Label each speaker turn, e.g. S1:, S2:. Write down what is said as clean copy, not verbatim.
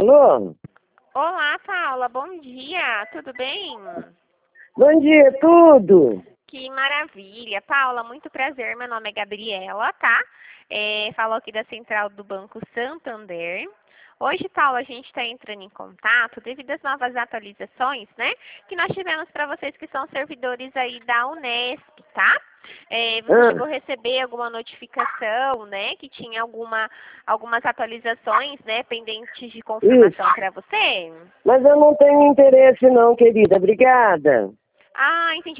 S1: Alô?
S2: Olá, Paula, bom dia, tudo bem?
S1: Bom dia, tudo?
S2: Que maravilha. Paula, muito prazer, meu nome é Gabriela, tá? Falo aqui da Central do Banco Santander. Hoje, Paula, a gente está entrando em contato devido às novas atualizações, né? Que nós tivemos para vocês que são servidores aí da Unesp, tá? Você chegou a receber alguma notificação, né? Que tinha algumas atualizações, né? Pendentes de confirmação para você?
S1: Mas eu não tenho interesse não, querida. Obrigada.
S2: Ah, entendi.